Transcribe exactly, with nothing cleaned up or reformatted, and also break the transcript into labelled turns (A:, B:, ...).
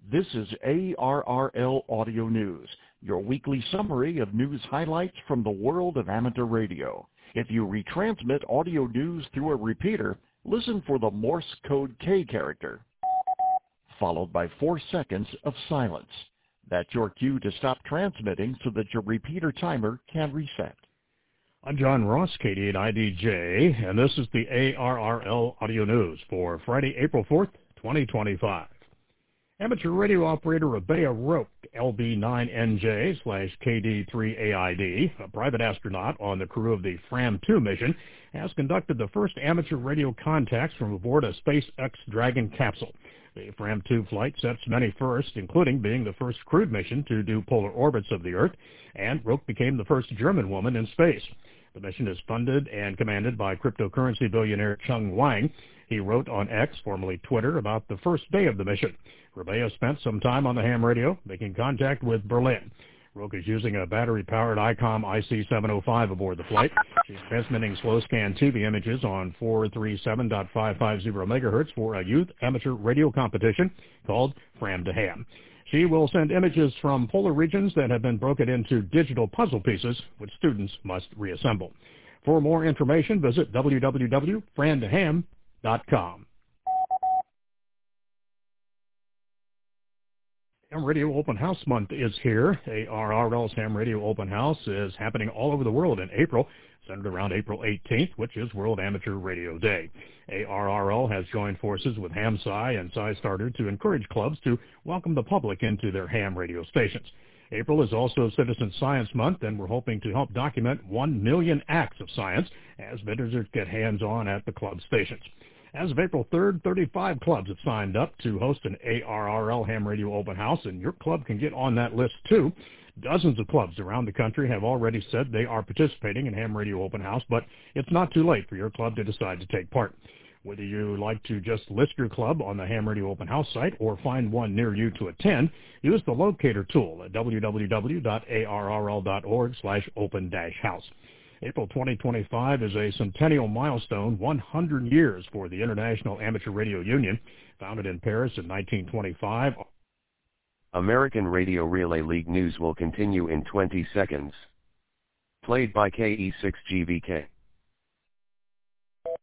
A: This is A R R L Audio News, your weekly summary of news highlights from the world of amateur radio. If you retransmit audio news through a repeater, listen for the Morse code K character, followed by four seconds of silence. That's your cue to stop transmitting so that your repeater timer can reset.
B: I'm John Ross, K D eight I D J, and this is the A R R L Audio News for Friday, April fourth, twenty twenty-five. Amateur radio operator Rebea Roque, L B nine N J slash K D three A I D, a private astronaut on the crew of the Fram two mission, has conducted the first amateur radio contacts from aboard a SpaceX Dragon capsule. The Fram two flight sets many firsts, including being the first crewed mission to do polar orbits of the Earth, and Roque became the first German woman in space. The mission is funded and commanded by cryptocurrency billionaire Cheng Wang. He wrote on X, formerly Twitter, about the first day of the mission. Rebea spent some time on the ham radio, making contact with Berlin. Roque is using a battery-powered ICOM I C seven oh five aboard the flight. She's transmitting slow-scan T V images on four thirty-seven point five five zero megahertz for a youth amateur radio competition called Fram to Ham. She will send images from polar regions that have been broken into digital puzzle pieces, which students must reassemble. For more information, visit w w w dot fram to ham dot com. Ham Radio Open House Month is here. A R R L's Ham Radio Open House is happening all over the world in April, centered around April eighteenth, which is World Amateur Radio Day. A R R L has joined forces with HamSci and SciStarter to encourage clubs to welcome the public into their ham radio stations. April is also Citizen Science Month, and we're hoping to help document one million acts of science as visitors get hands-on at the club stations. As of April third, thirty-five clubs have signed up to host an A R R L Ham Radio Open House, and your club can get on that list too. Dozens of clubs around the country have already said they are participating in Ham Radio Open House, but it's not too late for your club to decide to take part. Whether you like to just list your club on the Ham Radio Open House site or find one near you to attend, use the locator tool at w w w dot a r r l dot org slash open dash house. April twenty twenty-five is a centennial milestone, one hundred years for the International Amateur Radio Union, founded in Paris in nineteen twenty-five.
C: American Radio Relay League news will continue in twenty seconds. Played by K E six G V K.